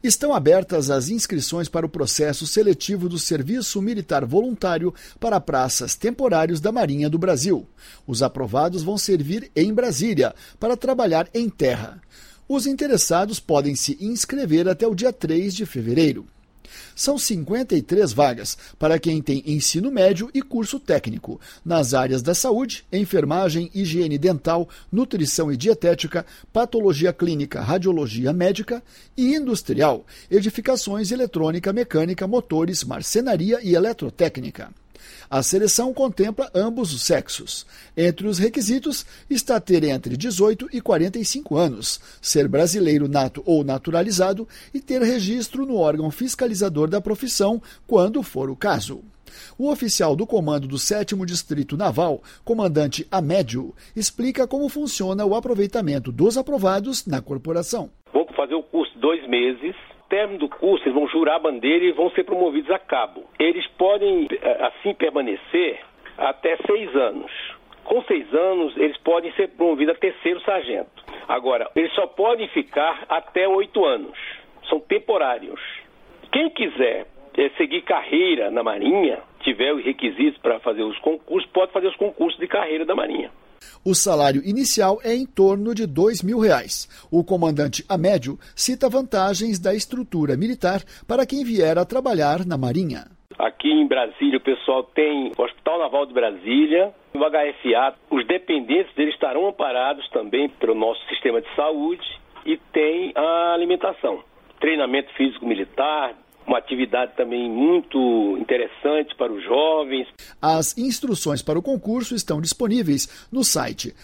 Estão abertas as inscrições para o processo seletivo do Serviço Militar Voluntário para praças temporários da Marinha do Brasil. Os aprovados vão servir em Brasília para trabalhar em terra. Os interessados podem se inscrever até o dia 3 de fevereiro. São 53 vagas para quem tem ensino médio e curso técnico, nas áreas da saúde, enfermagem, higiene dental, nutrição e dietética, patologia clínica, radiologia médica e industrial, edificações, eletrônica, mecânica, motores, marcenaria e eletrotécnica. A seleção contempla ambos os sexos. Entre os requisitos está ter entre 18 e 45 anos, ser brasileiro nato ou naturalizado e ter registro no órgão fiscalizador da profissão, quando for o caso. O oficial do comando do 7º Distrito Naval, comandante Amédio, explica como funciona o aproveitamento dos aprovados na corporação. Vão fazer o curso de 2 meses. Término do curso, eles vão jurar a bandeira e vão ser promovidos a cabo. Eles podem, assim, permanecer até 6 anos. Com 6 anos, eles podem ser promovidos a 3º sargento. Agora, eles só podem ficar até 8 anos. São temporários. Quem quiser seguir carreira na Marinha, tiver os requisitos para fazer os concursos, pode fazer os concursos de carreira da Marinha. O salário inicial é em torno de R$ 2.000. O comandante Amédio cita vantagens da estrutura militar para quem vier a trabalhar na Marinha. Aqui em Brasília, o pessoal tem o Hospital Naval de Brasília, o HFA. Os dependentes deles estarão amparados também pelo nosso sistema de saúde e tem a alimentação, treinamento físico militar, uma atividade também muito interessante para os jovens. As instruções para o concurso estão disponíveis no site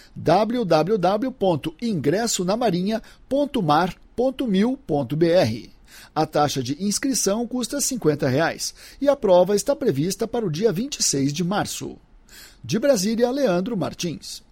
www.ingressonamarinha.mar.mil.br. A taxa de inscrição custa R$ 50 e a prova está prevista para o dia 26 de março. De Brasília, Leandro Martins.